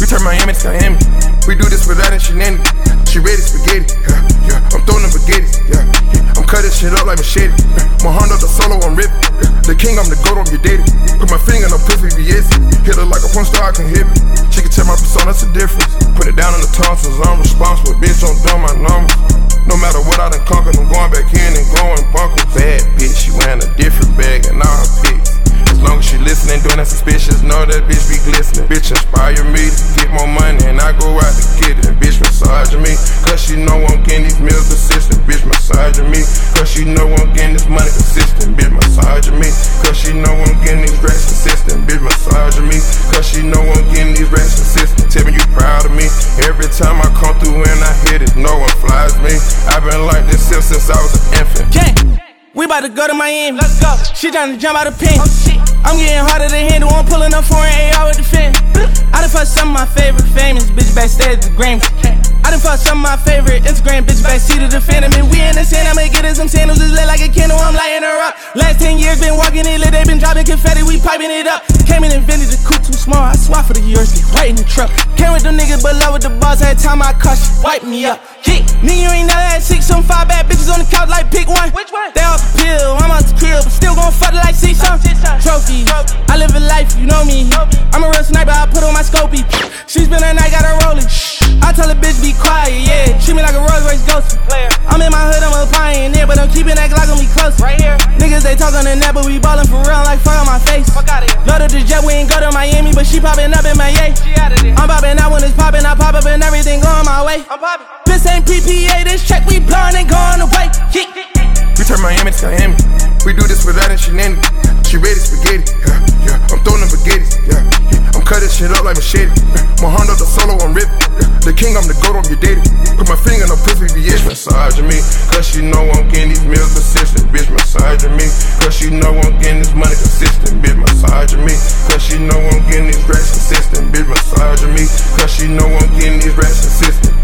turn Miami to Miami. We do this without any shenanigans. She ready spaghetti, yeah, yeah. I'm throwing them baguettes, yeah, yeah. I'm cutting shit up like machete. Yeah. My hand up the solo, I'm ripping. Yeah. The king, I'm the goat, I'm your daddy. Put my finger in the pussy, VS. Hit her like a porn star, I can hit it. She can tell my persona, that's the difference. Put it down in the tonsils, I'm responsible. Bitch, don't dumb my numbers. No matter what I done conquered, I'm going back in and going bunkers. Bad bitch, she wearing a different bag and all her pics. As long as she listening, doing that suspicious, know that bitch be glistening. Bitch inspire me to get more money and I go out to get it. And bitch massaging me, cause she know I'm getting these meals consistent. Bitch massaging me, cause she know I'm getting this money consistent. Bitch massaging me, cause she know I'm getting these racks consistent. Bitch massaging me, cause she know I'm getting these racks consistent. Tell me you proud of me, every time I come through and I hit it, no one flies me. I've been like this since I was an infant. Gang, we about to go to Miami. Let's go. She trying to jump out of pen. Oh, shit. I'm getting harder to handle. I'm pulling up foreign AR with the fin. I done fucked some of my favorite famous bitches backstage at the Grammys. I done fucked some of my favorite Instagram bitches backseat of the Phantom. And we in the sand, I'ma get her some sandals. Just lit like a candle, I'm lighting her up. Last 10 years been walking it lit, they been dropping confetti, we piping it up. Came in and invented the coupe too small, I swap for the years, they right in the truck. Came with them niggas, but love with the boss, had time I cut, she wipe me up. Yeah, me, you ain't never had 6, some 5 bad bitches on the couch, like pick one. Which one? They off the pill, I'm off the pill, but still gon' fuck it like 6 trophies. I live a life, you know me. I'm a real sniper, I put on my scopey. She spend her night, got her rolling. I tell a bitch be quiet, yeah. Treat me like a Rolls Royce ghost. I'm in my hood, I'm a pioneer, but I'm keeping that Glock on me close. Right here, niggas they talk on the net, but we ballin' for real, like fuck on my face. Fuck out of here. Go to the jet, we ain't go to Miami, but she poppin' up in my yay. She out of there. I'm poppin' out when it's poppin', I pop up and everything going my way. I'm poppin'. This ain't PPA, this check we blowin' and going away. Yeah. We turn Miami to Miami. We do this without any shenanigans. She ready spaghetti, yeah, yeah. I'm throwing them baguettes, yeah, yeah. I'm cutting shit up like machete. Yeah. My hand up the solo, I'm ripping. Yeah. The king, I'm the goat, I'm your daddy. Put my finger in the pussy, VS. Massaging me, cause she know I'm getting these meals consistent. Bitch massaging me, cause she know I'm getting this money consistent. Bitch massaging me, cause she know I'm getting these racks consistent. Bitch massaging me, cause she know I'm getting these racks consistent.